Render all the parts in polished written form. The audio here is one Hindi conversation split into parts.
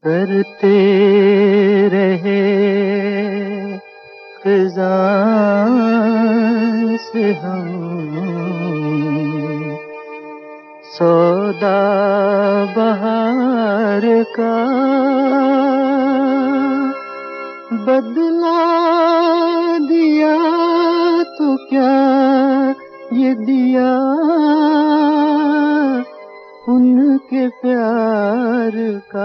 करते रहे ख़िज़ां से हम सौदा बहार का, बदला दिया तो क्या ये दिया उनके प्यार का।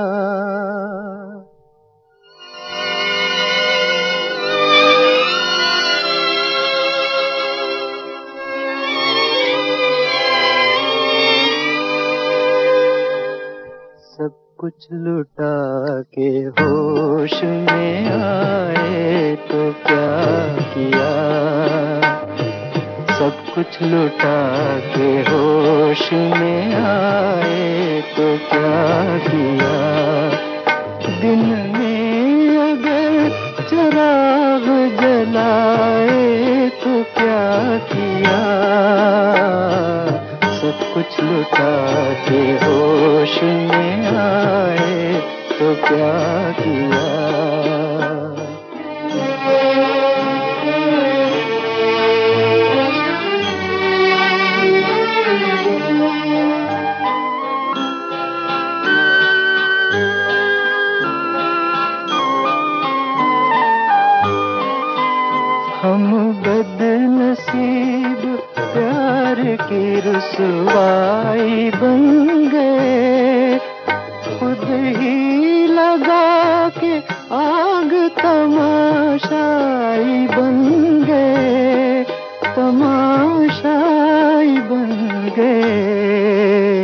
सब कुछ लुटा के होश में आए तो क्या किया, सब कुछ लुटा के होश में आए तो क्या किया। दिन में अगर चिराग जलाए तो क्या किया, सब कुछ लुटा के होश में आए तो क्या किया। हम बदनसीब प्यार की रुसवाई बन गए, खुद ही लगा के आग तमाशाई बन गए, तमाशाई बन गए।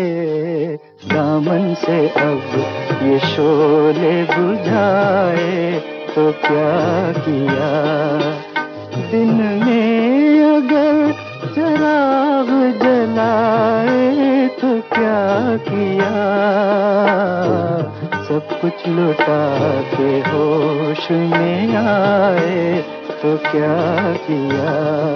दामन से अब ये शोले बुझाए तो क्या किया। दिन में अगर चिराग जलाए तो क्या किया, सब कुछ लुटा के होश में आए तो क्या किया।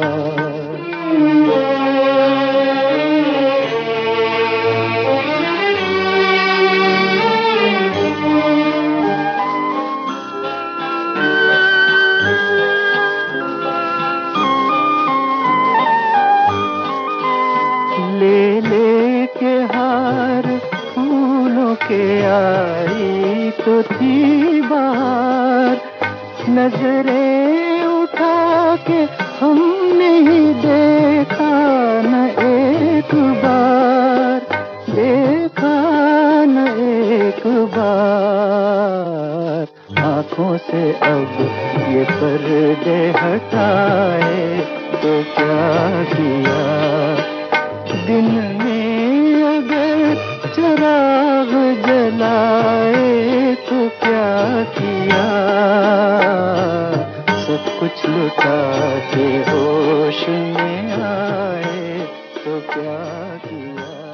ले ले के हार फूलों के आई तो थी बाहर, नजरें उठा के हमने ही देखा न एक बार, देखा न एक बार। आँखों से अब ये पर्दे हटाए तो क्या किया। दिन में अगर चिराग जलाए तो क्या किया, सब कुछ लुटा के होश में आए तो क्या किया।